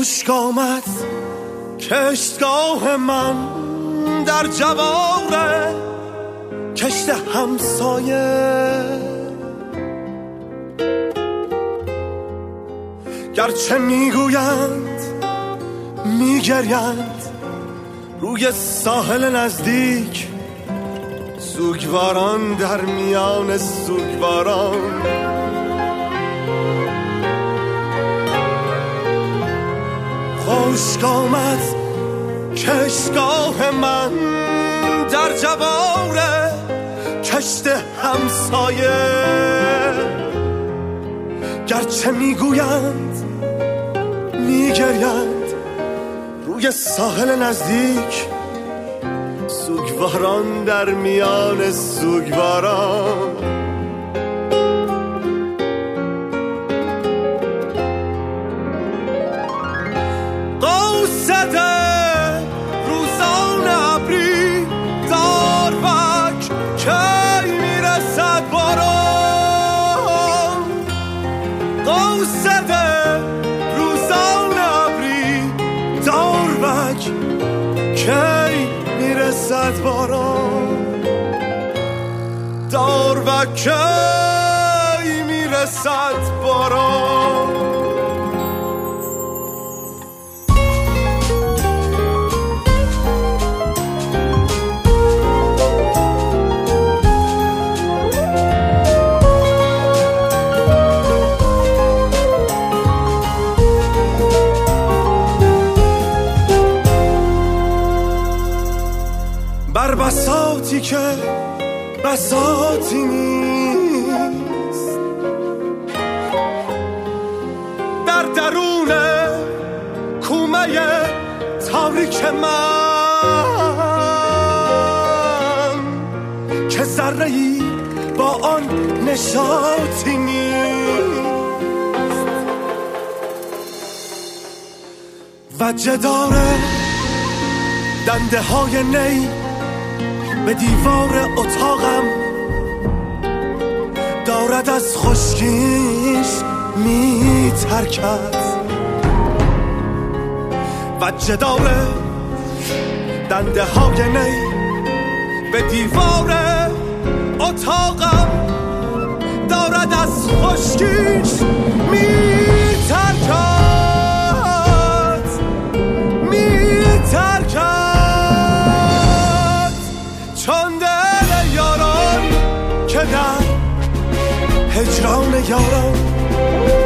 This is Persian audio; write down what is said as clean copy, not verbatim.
خشک آمد کشتگاه من در جوار کشت همسایه، گرچه میگویند میگریند روی ساحل نزدیک، سوگواران در میان سوگواران. خشک آمد کشتگاه من در جوار کشت همسایه، گرچه میگویند میگریند روی ساحل نزدیک، سوگواران در میان سوگواران. قوسده روزان ابری داروک کی میرسد باران، قوسده روزان ابری داروک کی میرسد باران، داروک کی میرسد باران. بر بساطی که بساطی نیست، در درون کومه تاریک من که ذره‌ای با آن نشاطی نیست، و جدار دنده های نی به دیوار اتاقم دارد از خشکیش میترکد، و جدار دنده های نی به دیوار اتاقم دارد از خشکیش میترکد، چون دل یاران که در هجران یاران